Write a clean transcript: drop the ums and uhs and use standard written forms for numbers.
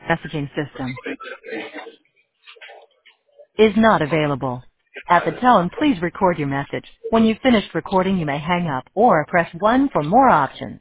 messaging system is not available. At the tone, please record your message. When you've finished recording, you may hang up or press 1 for more options.